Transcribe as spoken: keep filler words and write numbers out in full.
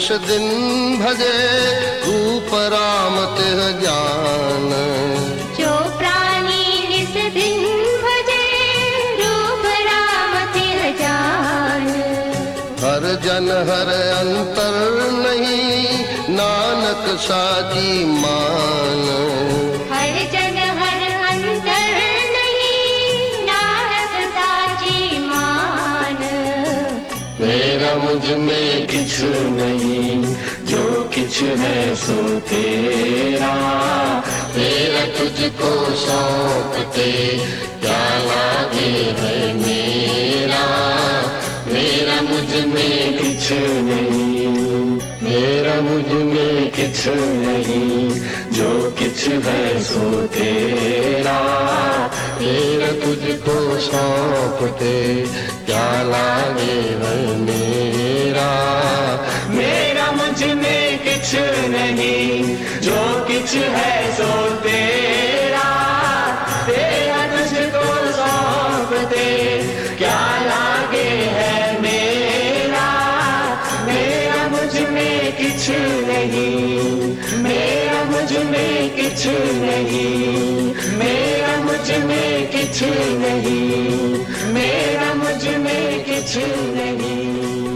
निस दिन भजे रूप राम तिह ज्ञान। जो प्राणी निस दिन भजे रूप राम तिह ज्ञान। हर जन हर अंतर नहीं नानक साची मान। हर जन हर अंतर नहीं नानक साची मान। मेरा मुझ में किछ नहीं जो किछ है सो तेरा। तेरा तुझको सौंपते क्या लागे है मेरा। मेरा मुझ में किछ नहीं, मेरा मुझ में किछ नहीं जो किछ है सो तेरा। तेरा तुझको सौंपते क्या लागे है मेरा। मेरा मुझ में किछ नहीं जो किछ है सो तेरा। तेरा तुझको सौंपते क्या लागे है मेरा। मेरा मुझ में किछ नहीं, मेरा मुझ में किछ नहीं, मेरा मुझ में किछ नहीं, मेरा मुझ में किछ नहीं।